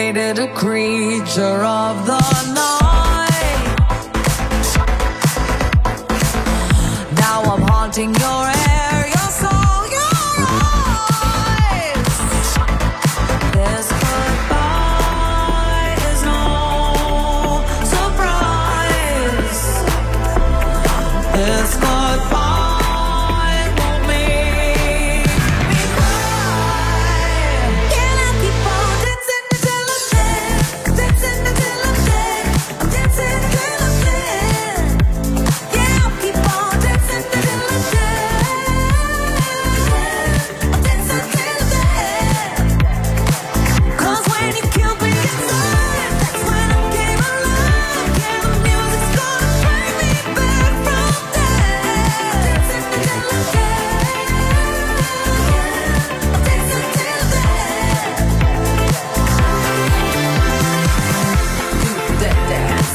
created a creature of the night. Now I'm haunting your air, your soul, your eyes. This goodbye is no surprise. This goodbye won't make me cry. Can I keep on dancing until I'm dead? Dancing until I'm dead. Dancing until I'm dead. Yeah, I'll keep on dancing until I'm dead. Dancing until I'm dead. 'Cause when you killed me inside, that's when I came alive. Yeah, the music's gonna bring me back from dead. Dancing until I'm dead. Dancing until I'm dead. Do that dance.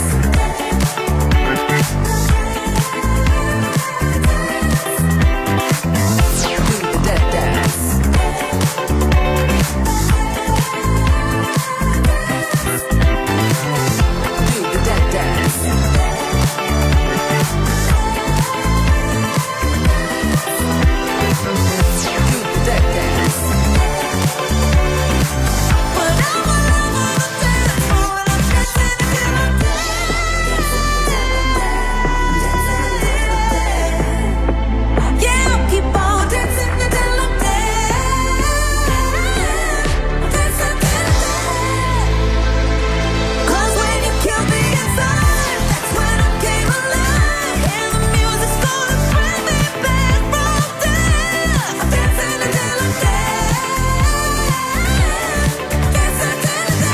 Do that dance. Do that dance. Do that dance. But I'm all over the dance floor and I'm dancing until I'm dead. Yeah, I'll keep on dancing until I'm dead. Dancing until I'm dead. 'Cause when you killed me inside, that's when I came alive. And the music's gonna bring me back from dead. Dancing until I'm dead. Dancing until I'm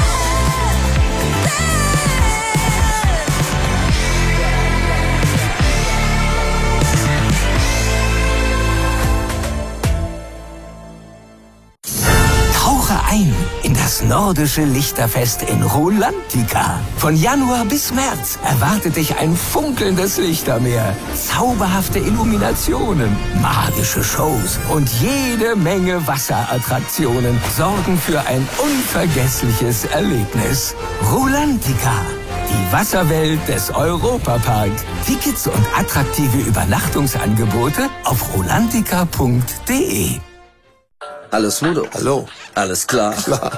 Tauche ein in das nordische Lichterfest in Rulantica. Von Januar bis März erwartet dich ein funkelndes Lichtermeer, zauberhafte Illuminationen, magische Shows und jede Menge Wasserattraktionen sorgen für ein unvergessliches Erlebnis. Rulantica, die Wasserwelt des Europapark. Tickets und attraktive Übernachtungsangebote auf rulantica.de. Hallo Smudo. Hallo. Alles klar. Klar.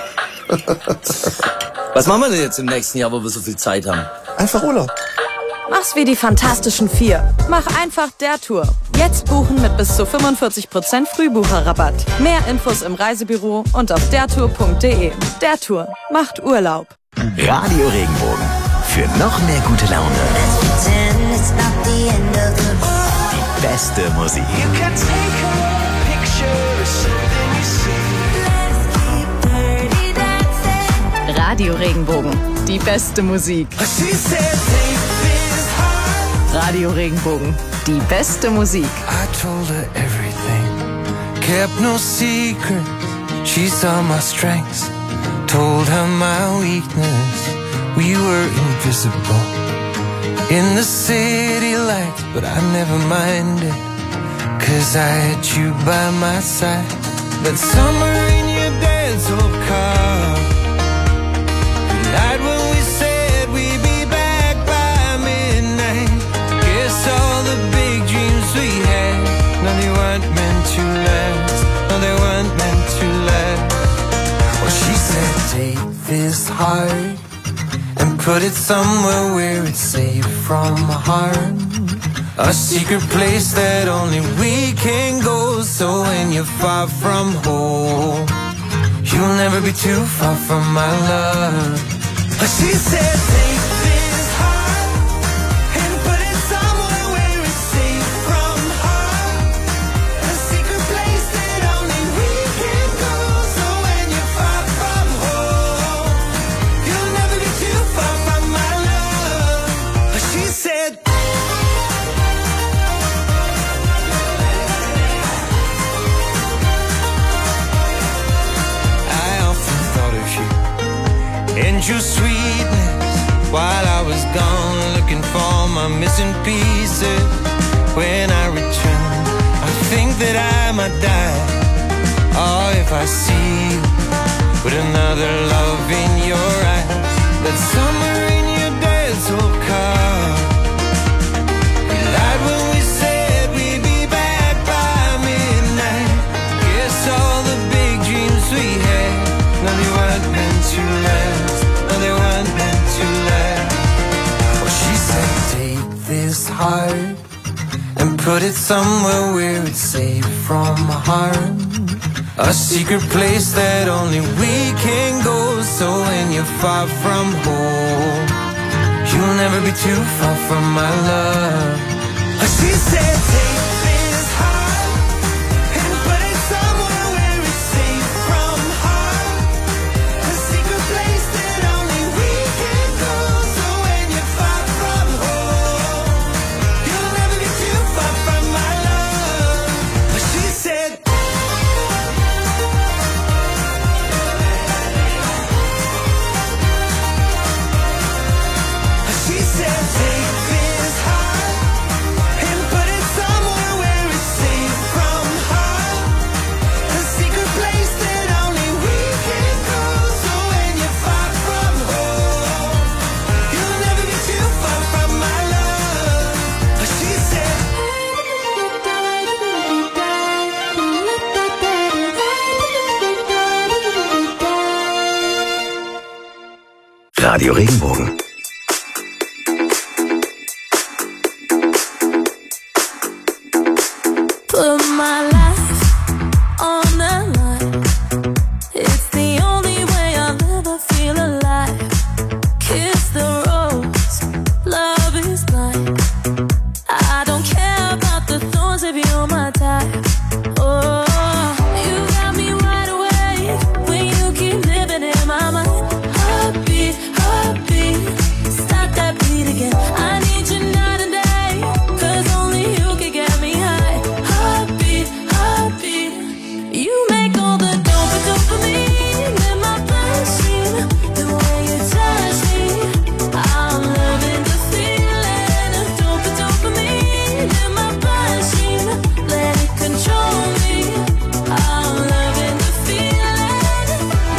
Was machen wir denn jetzt im nächsten Jahr, wo wir so viel Zeit haben? Einfach Urlaub. Mach's wie die Fantastischen Vier. Mach einfach der Tour. Jetzt buchen mit bis zu 45% Frühbucherrabatt. Mehr Infos im Reisebüro und auf dertour.de. Der Tour macht Urlaub. Radio Regenbogen. Für noch mehr gute Laune. Die beste Musik. Radio Regenbogen. Die beste Musik. Radio Regenbogen. Die beste Musik. I told her everything, kept no secret. She saw my strengths, told her my weakness. We were invisible in the city lights, but I never minded, 'cause I had you by my side. That summer in your dad's old car, the night when we said we'd be back by midnight. Guess all the big dreams we had, no, they weren't meant to last. No, they weren't meant to last. Well, she said, take this heart and put it somewhere where it's safe from harm. A secret place that only we can go. So when you're far from home, you'll never be too far from my love. She said, take this heart and put it somewhere where it's safe from harm. A secret place that only we can go. So when you're far from home, you'll never be too far from my love. She said, and your sweetness while I was gone, looking for my missing pieces. When I return, I think that I might die. Oh, if I see you with another love in put it somewhere where it's safe from harm. A secret place that only we can go. So when you're far from home, you'll never be too far from my love. She said take this heart and put it somewhere where it's safe from harm. A secret place that only we can go. So when you're far from home, you'll never be too far from my love. She said take this heart and put it somewhere where it's safe from harm. A secret place that only we can go. So when you're far from home, you'll never be too far from my love. She said Radio Regenbogen. Put my life on the line. It's the only way I'll ever feel alive. Kiss the rose, love is blind. I don't care about the thorns if you're my type. Oh, you got me wide awake when you keep living in my mind. Heartbeat, heartbeat, stop that beat again. I need you night and day, 'cause only you can get me high. Heartbeat, heartbeat, you make all the dopamine in my bloodstream. The way you touch me, I'm loving the feeling of dopamine in my bloodstream. Let it control me, I'm loving the feeling.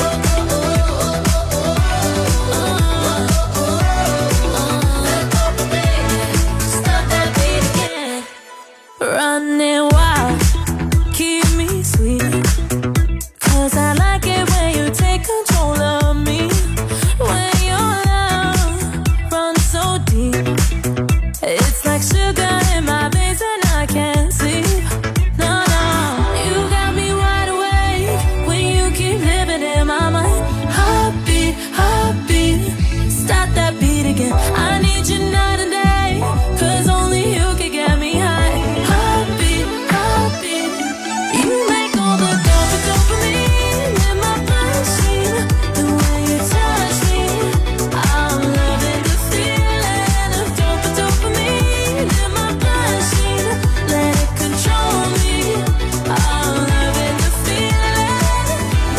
Stop that beat again. Running wild, keep me sweet. 'Cause I like it when you take control of me. When your love runs so deep, it's like sugar in my veins and I can't sleep. No, no, you got me wide awake when you keep living in my mind. Heartbeat, heartbeat, stop that beat again. I need you night and day, 'cause only you can get me high. Heartbeat, heartbeat, you make all the dopamine in my bloodstream. The way you touch me, I'm loving the feeling of dopamine in my bloodstream. Let it control me, I'm loving the feeling.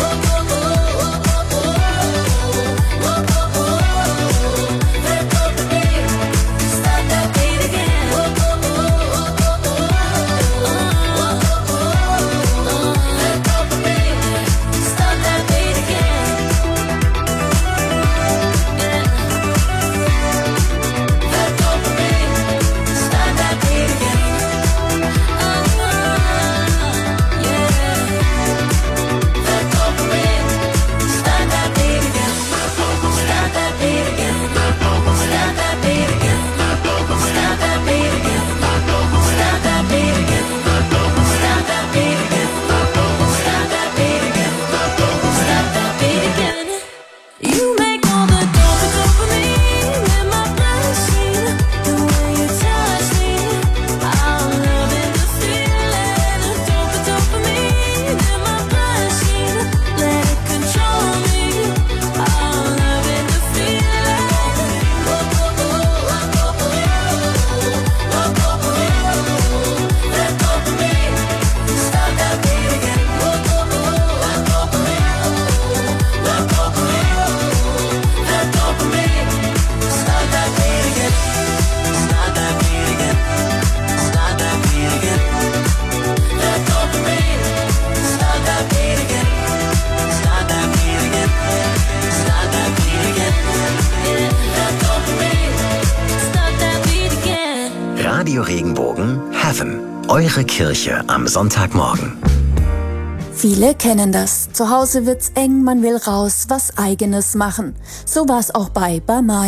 Stop that beat again. Stop that beat again. That dopamine, stop that beat again. Yeah. That dopamine, stop that beat again. Stop that beat again. Stop that beat again. Stop that beat again. Stop that beat again. Stop that beat again. Stop that beat again. Stop that beat again. You make all the dopamine in my bloodstream. The way you touch me, I'm loving the feeling of dopamine in my bloodstream. Let it control me, I'm loving the feeling. That dopamine, stop that beat again. That dopamine, stop that beat again. Stop that beat again. Stop that beat again. That dopamine, stop that beat again. Stop that beat again. Stop that beat again. That dopamine, stop that beat again. Radio Regenbogen Heaven. Eure Kirche am Sonntagmorgen. Viele kennen das. Zu Hause wird's eng, man will raus, was Eigenes machen. So war's auch bei Maya.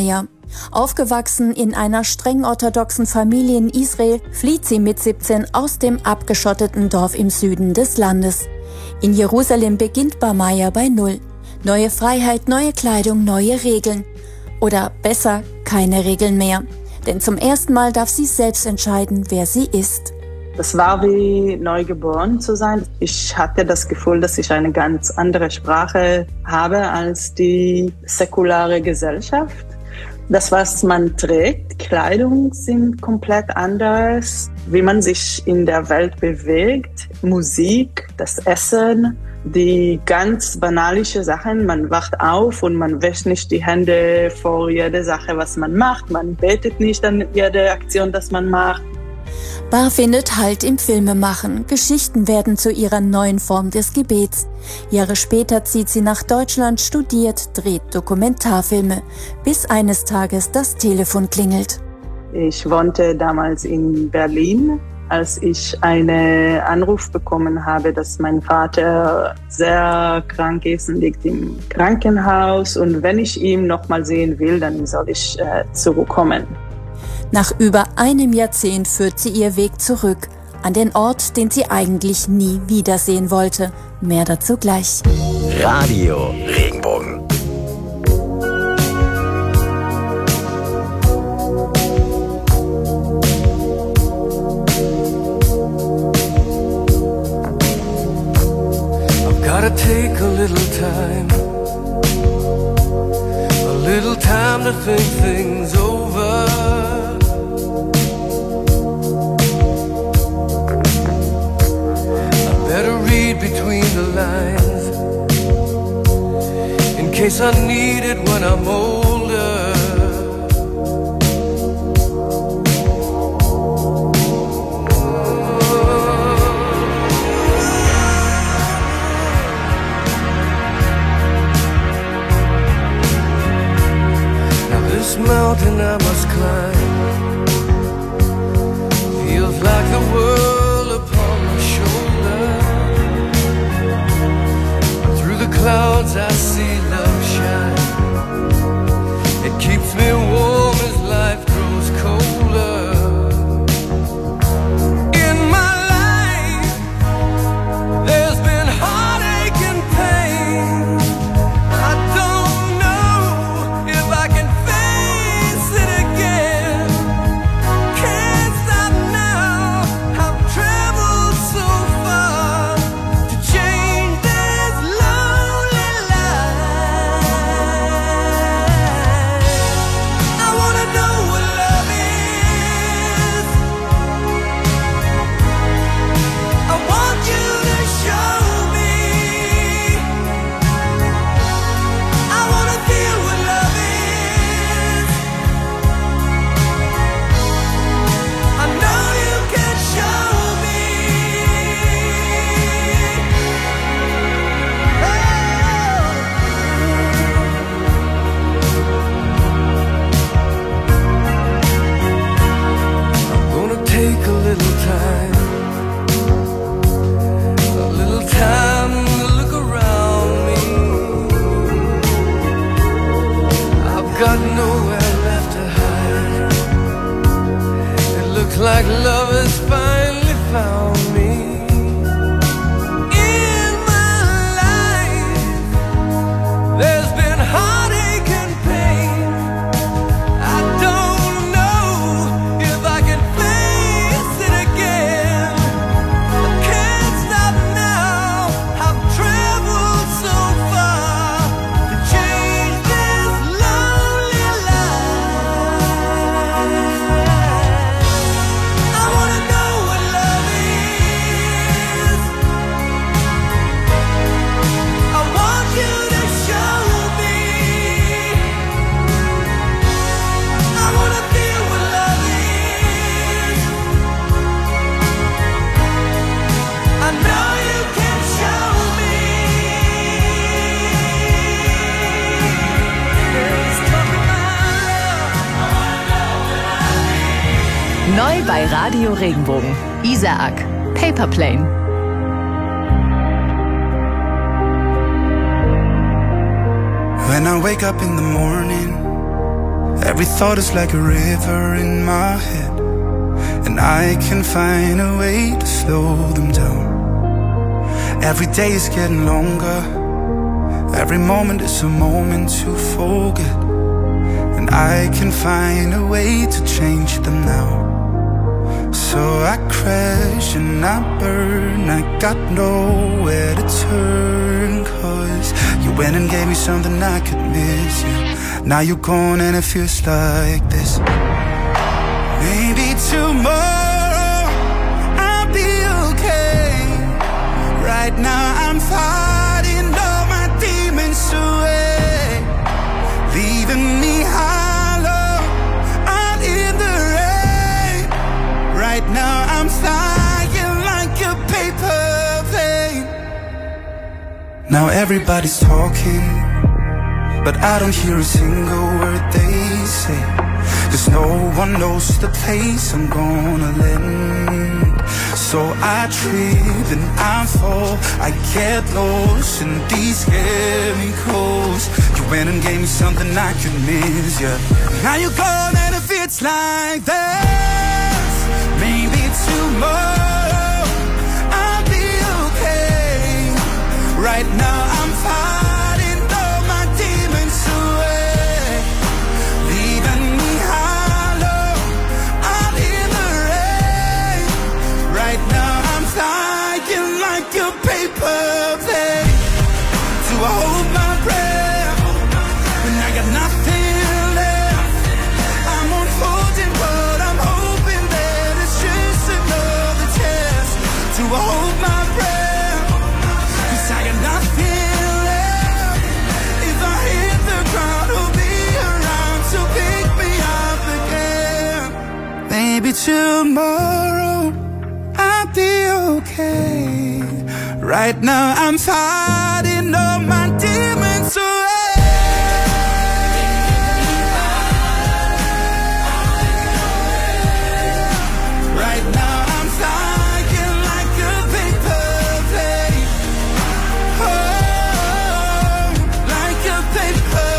Aufgewachsen in einer streng orthodoxen Familie in Israel, flieht sie mit 17 aus dem abgeschotteten Dorf im Süden des Landes. In Jerusalem beginnt Barmaya bei Null. Neue Freiheit, neue Kleidung, neue Regeln. Oder besser, keine Regeln mehr. Denn zum ersten Mal darf sie selbst entscheiden, wer sie ist. Das war wie neugeboren zu sein. Ich hatte das Gefühl, dass ich eine ganz andere Sprache habe als die säkulare Gesellschaft. Das, was man trägt, Kleidung sind komplett anderes, wie man sich in der Welt bewegt, Musik, das Essen, die ganz banalischen Sachen. Man wacht auf und man wäscht nicht die Hände vor jeder Sache, was man macht. Man betet nicht an jede Aktion, das man macht. Bar findet Halt im Filmemachen. Geschichten werden zu ihrer neuen Form des Gebets. Jahre später zieht sie nach Deutschland, studiert, dreht Dokumentarfilme, bis eines Tages das Telefon klingelt. Ich wohnte damals in Berlin, als ich einen Anruf bekommen habe, dass mein Vater sehr krank ist und liegt im Krankenhaus. Und wenn ich ihn noch mal sehen will, dann soll ich zurückkommen. Nach über einem Jahrzehnt führt sie ihr Weg zurück, an den Ort, den sie eigentlich nie wiedersehen wollte. Mehr dazu gleich. Radio Regenbogen. I've gotta take a little time to think things over. Between the lines, in case I need it when I'm older. Now this mountain I must climb feels like the world upon my shoulder. Clouds I see love shine. It keeps me warm as life grows colder. In my life there's been heartache and pain. I don't know if I can face it again. Can't stop now. I've traveled so far to change this love. I wanna know what love is. I want you to show me. I wanna feel what love is. I know you can show me. I'm gonna take a little time to look around me. I've got nowhere left to hide. It looks like love has finally found me. In my life there's been heartache and pain. I don't know if I can face it again. I can't stop now. I've traveled so far to change this lonely life. I wanna know what love is. I want you to show me. I wanna feel what love is. I know you can show me. There's talking about love. Neu bei Radio Regenbogen. Isaac, Paper Plane. When I wake up in the morning Every thought is like a river in my head, and I can find a way to slow them down. Every day is getting longer, every moment is a moment to forget, and I can find a way to change them now. So I crash and I burn, I got nowhere to turn, 'cause you went and gave me something I could miss, yeah. Now you're gone and it feels like this. Maybe tomorrow I'll be okay. Right now I'm fighting all my demons away, leaving me hollow out in the rain. Right now I'm flying like a paper plane. Now everybody's talking, but I don't hear a single word they say, 'cause no one knows the place I'm gonna land. So I trip and I fall, I get lost in these chemicals. You went and gave me something I could miss, yeah. Now you're gone and it feels like this. Maybe tomorrow I'll be okay. Right now I'm fighting all my demons away, leaving me hollow out in the rain. Right now I'm flying like a paper plane. Do I hold my breath when I got nothing left? I'm unfolding, but I'm hoping that it's just another test. Do I hold my breath? 'Cause I got nothing left. If I hit the ground, who'll be around to pick me up again? Maybe tomorrow I'll be okay. Right now I'm fighting all my demons away. Right now I'm flying like a paper plane. Oh, like a paper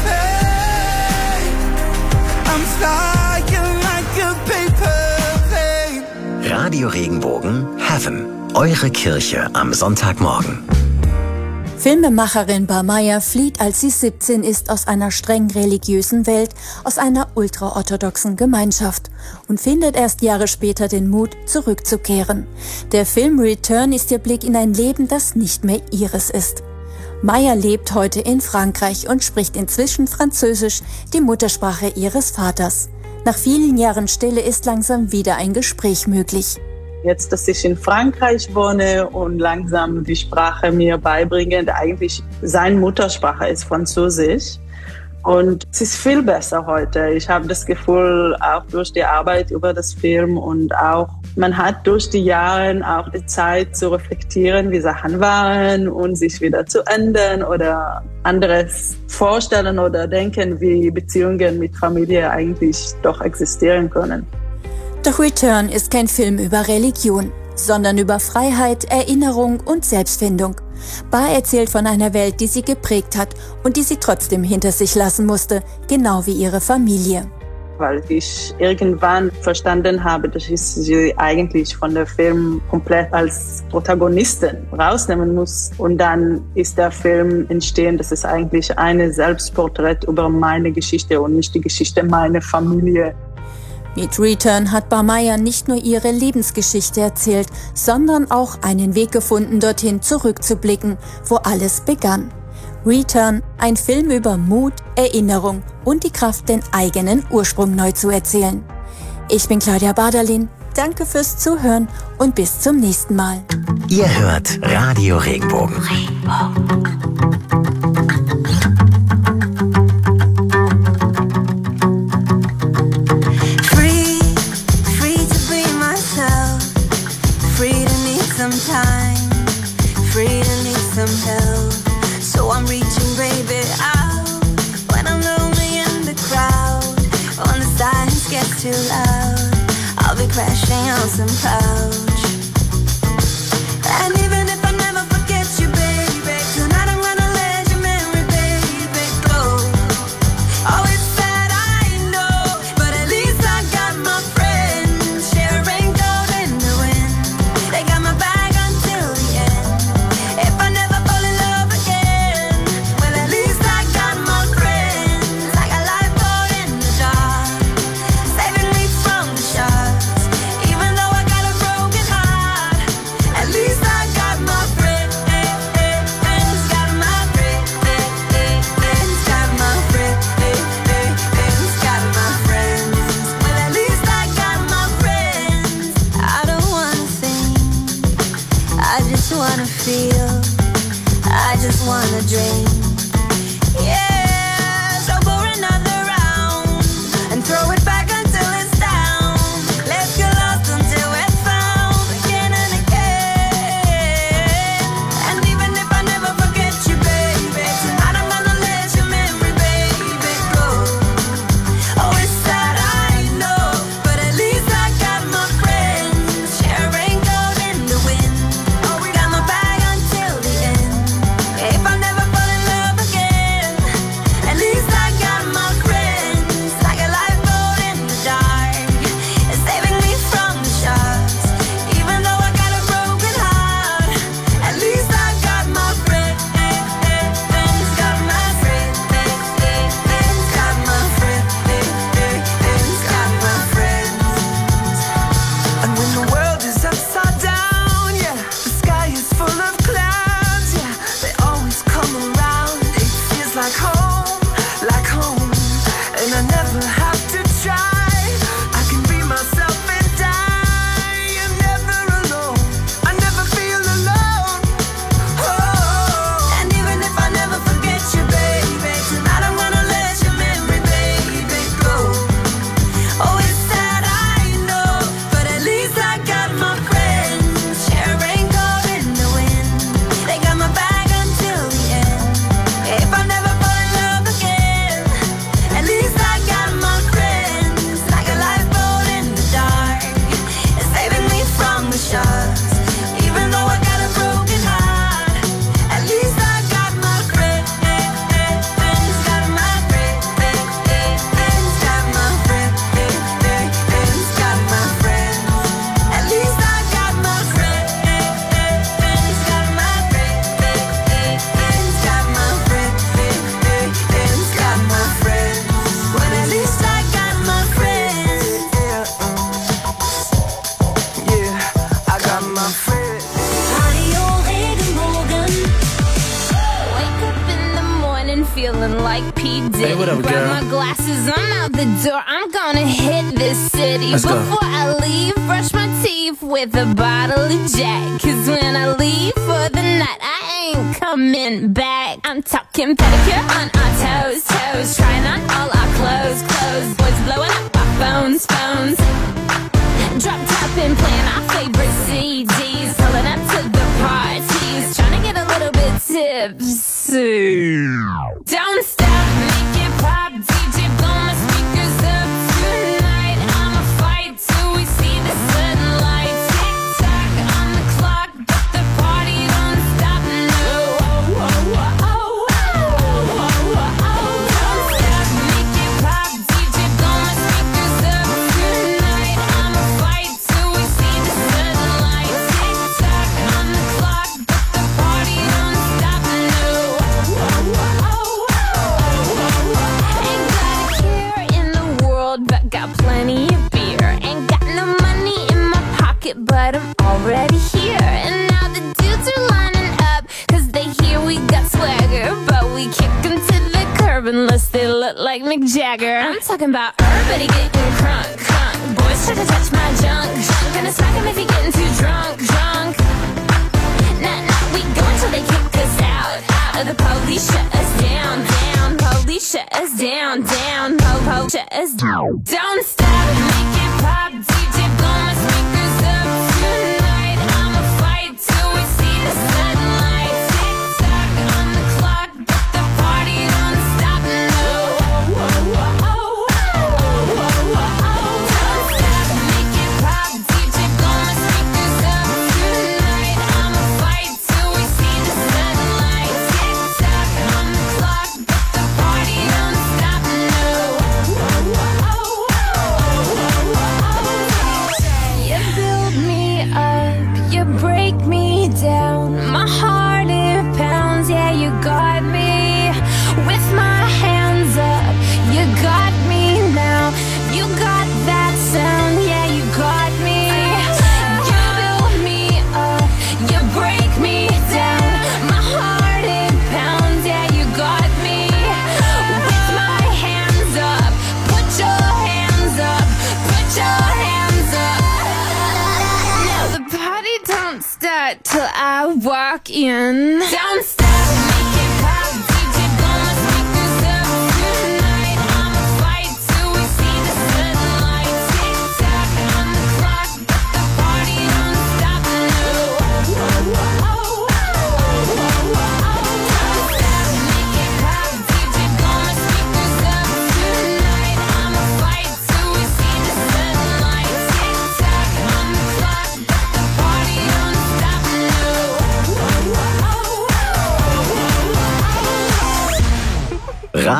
plane. I'm flying like a paper plane. Radio Regenbogen Heaven. Eure Kirche am Sonntagmorgen. Filmemacherin Barmaya flieht, als sie 17 ist, aus einer streng religiösen Welt, aus einer ultraorthodoxen Gemeinschaft und findet erst Jahre später den Mut, zurückzukehren. Der Film Return ist ihr Blick in ein Leben, das nicht mehr ihres ist. Maya lebt heute in Frankreich und spricht inzwischen Französisch, die Muttersprache ihres Vaters. Nach vielen Jahren Stille ist langsam wieder ein Gespräch möglich. Jetzt, dass ich in Frankreich wohne und langsam die Sprache mir beibringe, eigentlich seine Muttersprache ist Französisch. Und es ist viel besser heute. Ich habe das Gefühl, auch durch die Arbeit über das Film und auch, man hat durch die Jahre auch die Zeit zu reflektieren, wie Sachen waren und sich wieder zu ändern oder anderes vorstellen oder denken, wie Beziehungen mit Familie eigentlich doch existieren können. Doch Return ist kein Film über Religion, sondern über Freiheit, Erinnerung und Selbstfindung. Bar erzählt von einer Welt, die sie geprägt hat und die sie trotzdem hinter sich lassen musste, genau wie ihre Familie. Weil ich irgendwann verstanden habe, dass ich sie eigentlich von der Film komplett als Protagonistin rausnehmen muss. Und dann ist der Film entstehen, das ist eigentlich ein Selbstporträt über meine Geschichte und nicht die Geschichte meiner Familie. Mit Return hat Barmaya nicht nur ihre Lebensgeschichte erzählt, sondern auch einen Weg gefunden, dorthin zurückzublicken, wo alles begann. Return, ein Film über Mut, Erinnerung und die Kraft, den eigenen Ursprung neu zu erzählen. Ich bin Claudia Baderlin, danke fürs Zuhören und bis zum nächsten Mal. Ihr hört Radio Regenbogen. Free to need some help, so I'm reaching baby out when I'm lonely in the crowd. When the silence gets too loud, I'll be crashing on some couch. And even if I never forget you, baby, tonight I'm gonna let your memory, baby, go. Oh, it's sad, I just wanna drink. Yeah, so pour another round and throw it back until it's down. Let's get lost until we're found again and again. And even if I never forget you, baby, tonight I'm gonna let your memory, baby, go. Oh, it's sad, I know, but at least I got my friends. Share raincoat in the wind. Oh, we got my bag until the end. If I never fall in love again, at least I got my friends. Like a lifeboat in the dark, it's saving me from the sharks. Even though I got a broken heart, at least I got my friends. Got my friends. Got my friends. Got my friends. And when the world is upside down, yeah, the sky is full of clouds, yeah, they always come around. It feels like home, and I never have to try. I can be myself and die. I'm never alone. I never feel alone. Oh, and even if I never forget you, baby, tonight I'm gonna let your memory, baby, go. Oh, it's sad, I know, but at least I got my friends. Share a raincoat in the wind. They got my bag until the end. If I never fall in love again, at least I got my friends. Like a lifeboat in the dark, it's saving me from the sharks. Even though I got a broken heart, at least I got my friends. Got my friends. Got my friends. Got my friends. At least I got my friends. Got my friends. Got my friends. Got my friends. Well, at least I got my friends. Yeah, I got my friends. Radio Regenbogen. Wake up in the morning feeling like P. Diddy. Hey, what up, Grab girl? my glasses, I'm out the door. I'm gonna hit this city. Let's go. Before I leave, brush my teeth with a bottle of Jack. 'Cause when I leave for the night, I ain't coming back. I'm talking pedicure on our toes, toes. Trying on all our clothes, clothes. Boys blowing up our phones, phones. Drop top and playing our favorite CDs. Pulling up to the parties, trying to get a little bit tipsy. Don't stop, make it pop, DJ blow my speakers up tonight. I'ma fight till we see the sunlight. Tick tock on the clock, but the party don't stop. No, don't stop, make it pop, DJ blow my speakers up tonight. I'ma fight till we see the sunlight. Tick tock on the clock, but the party don't stop. No. Ain't got a care in the world, but got plenty of beer. Ain't got no money in my pocket, but I'm already here. And now the dudes are lining up, 'cause they hear we got swagger. But we kick them to the curb unless they look like Mick Jagger. I'm talking about everybody getting crunk, crunk. Boys try to touch my junk, junk. Gonna smack him if he getting too drunk, drunk. Nah, we go until they kick us out. Or the police shut us down, down. Police shut us down, down. Po, shut us down. Don't stop, make it pop, DJ blow my speakers up tonight. I'ma fight till we see the sunlight. Tick tock on the clock, but the party don't stop. No. Don't stop, make it pop, DJ blow my speakers up tonight. I'ma fight till we see the sunlight. Tick tock on the clock, but the party don't stop. No. You build me up, you break me down. My heart it pounds, yeah, you got me. With my hands up, you got me now. You got that sound, yeah, you got me. You build me up, you break me down. My heart it pounds, yeah, you got me. With my hands up, put your hands up, put your hands up. Now the party don't start till I walk in. Don't stop me.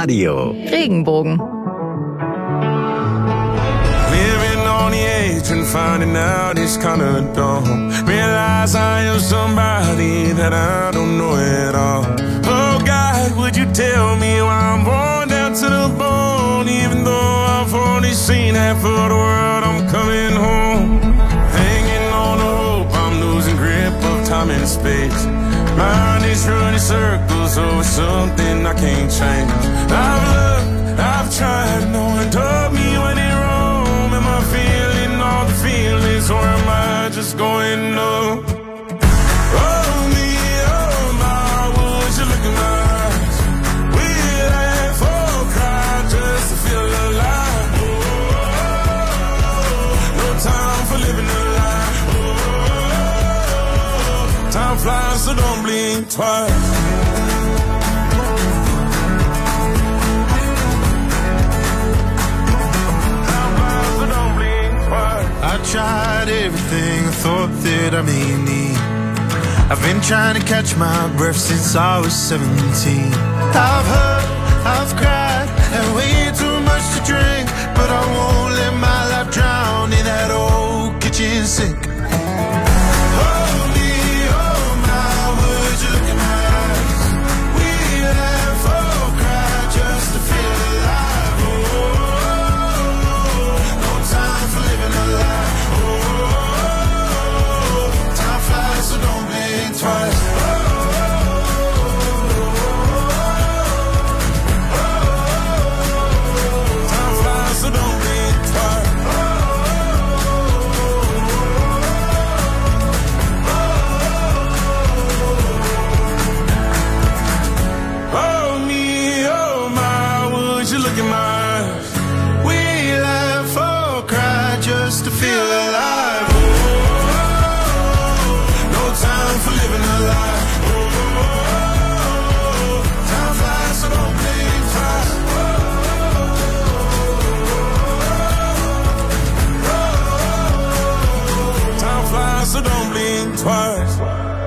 Radio Regenbogen. Living on the edge and finding out it's kinda dumb. Realize I am somebody that I don't know at all. Oh God, would you tell me why I'm born down to the bone? Even though I've only seen half of the world, I'm coming home. Hanging on the hope, I'm losing grip of time and space. Mind is running circles over something I can't change. I've looked, I've tried, no one told me when it wrong. Am I feeling all the feelings, or am I just going numb? Oh me, oh my, would you look in my eyes? We laugh or cry just to feel alive. No time for living a lie. Time flies, so don't blink twice. I tried everything I thought that I may need. I've been trying to catch my breath since I was 17. I've hurt, I've cried, and way too much to drink, but I won't let my life drown in that old kitchen sink. Oh me, oh my, would you look in my eyes? We laugh or cry just to feel alive. Oh, no time for living a lie. Time flies, so don't blink twice. Time flies, so don't blink twice. Oh me, oh my, would you look in my eyes? We laugh or cry just to feel alive. No time for living a lie. Time flies, so don't blink twice. Time flies, so don't blink twice.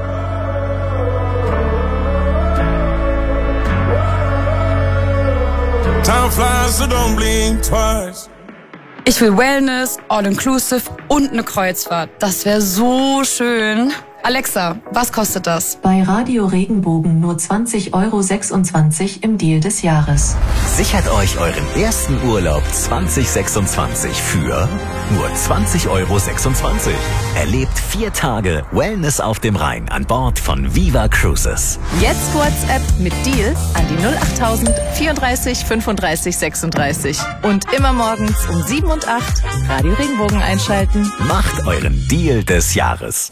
Time flies, so don't blink twice. Ich will Wellness, All-Inclusive und eine Kreuzfahrt. Das wäre so schön. Alexa, was kostet das? Bei Radio Regenbogen nur 20,26 € im Deal des Jahres. Sichert euch euren ersten Urlaub 2026 für nur 20,26 €. Erlebt 4 Tage Wellness auf dem Rhein an Bord von Viva Cruises. Jetzt WhatsApp mit Deal an die 08000 34 35 36. Und immer morgens um 7 und 8 Radio Regenbogen einschalten. Macht euren Deal des Jahres.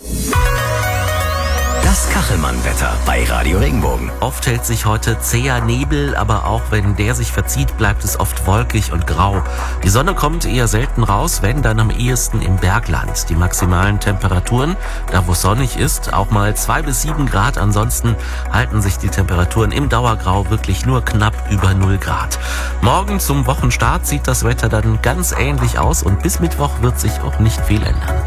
Das Kachelmann-Wetter bei Radio Regenbogen. Oft hält sich heute zäher Nebel, aber auch wenn der sich verzieht, bleibt es oft wolkig und grau. Die Sonne kommt eher selten raus, wenn dann am ehesten im Bergland. Die maximalen Temperaturen, da wo es sonnig ist, auch mal 2 bis 7 Grad. Ansonsten halten sich die Temperaturen im Dauergrau wirklich nur knapp über 0 Grad. Morgen zum Wochenstart sieht das Wetter dann ganz ähnlich aus und bis Mittwoch wird sich auch nicht viel ändern.